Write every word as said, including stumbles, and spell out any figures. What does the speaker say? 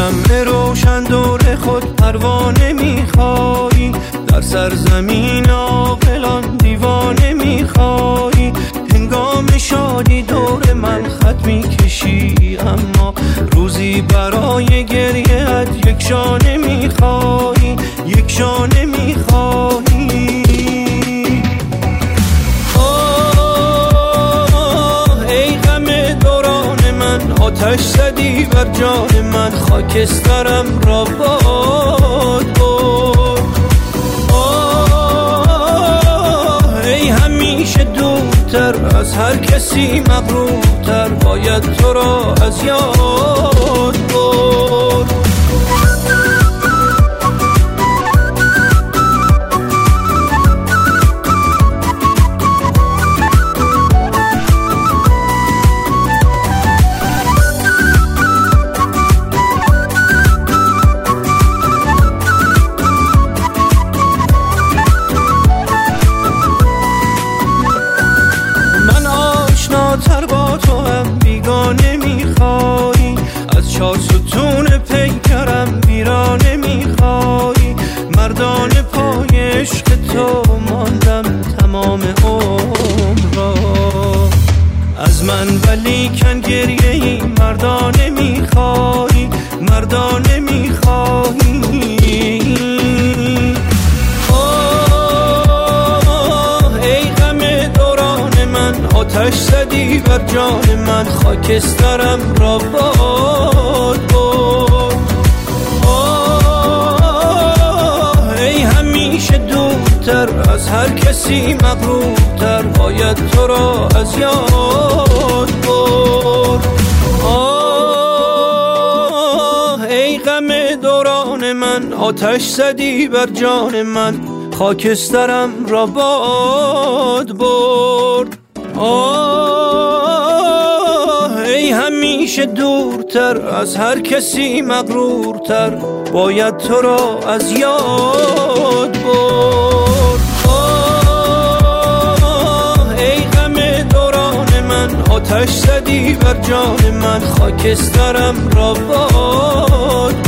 شمع روشن دور خود پروانه میخوایی، در سرزمین عاقلان دیوانه میخوایی. هنگام شادی دور من خط میکشی، اما روزی برای گریه‌ات یک شانه میخوایی، یک شانه میخوایی. آه ای غم دوران من، آتش زدی بر جان من، خاکسترم را باد برد. آه ای همیشه دورتر از هر کسی مغرورتر، باید تو را از یاد برد. تر با تو هم بیگانه میخوایی، از چار ستون پیکرم ویرانه میخوایی. مردانه پای عشق تو ماندم تمام عمر را، از من ولیکن گریه ای مردانه میخوایی، مردانه میخوایی. آتش زدی بر جان من، خاکسترم را باد برد. آه ای همیشه دورتر از هر کسی مغرورتر، باید تو را از یاد برد. آه ای غم دوران من، آتش زدی بر جان من، خاکسترم را باد برد. آه ای همیشه دورتر از هر کسی مغرورتر، باید تو را از یاد برد. آه ای غم دوران من، آتش زدی بر جان من، خاکسترم را باد